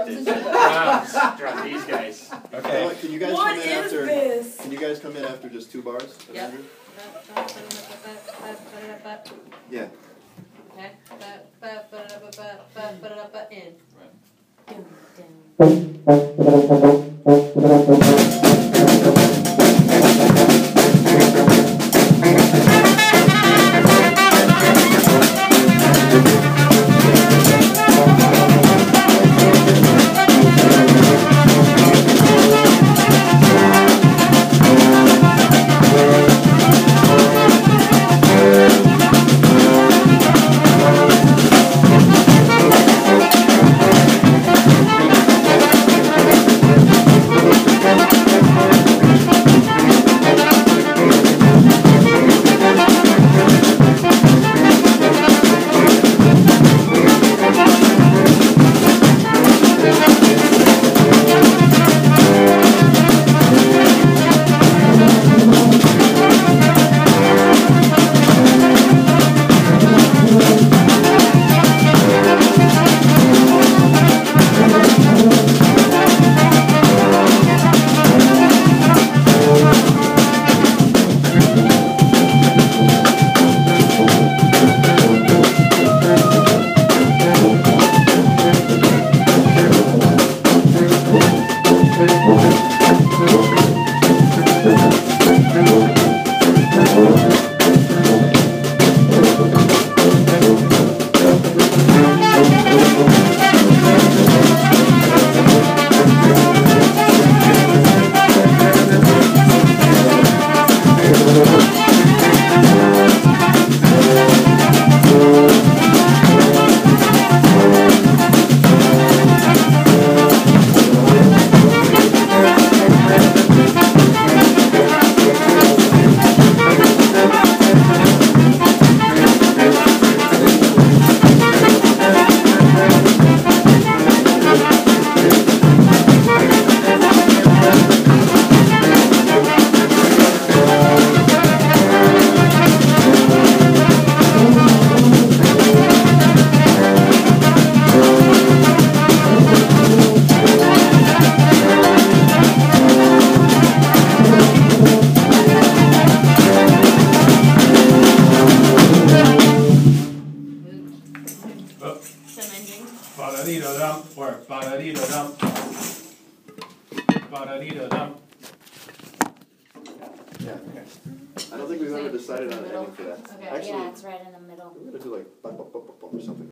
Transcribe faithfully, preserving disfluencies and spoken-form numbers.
Drums. Drums. These guys. Okay. Well, can you guys What come in is after? this? Can you guys come in after just two bars? Yep. Yeah. Okay. In. Ba-da-dee-da-dum, or ba-da-dee-da-dum. Ba-da-dee-da-dum. Yeah. Okay. I don't think we've ever decided on an ending for that. Okay, Actually, yeah, it's right in the middle. we're gonna do like bum, bum, bum, bum, bum, or something.